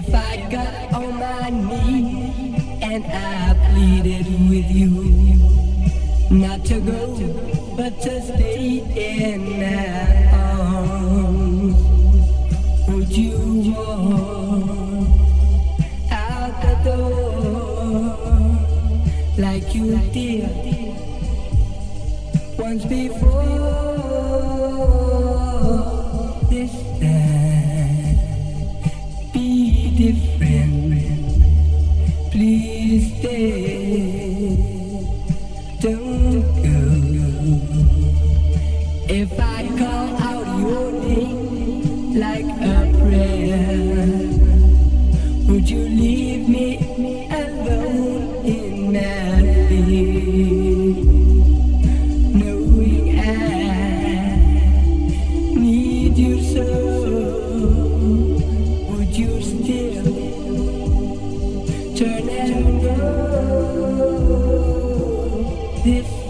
If I got on my knees and I pleaded with you not to go, but to stay in my arms, would you walk out the door like you did once before? This time, be different. Please stay. Don't go. If I call out your name like a prayer, would you leave me alone in my fear, knowing I need you so? Would you still turn and go? This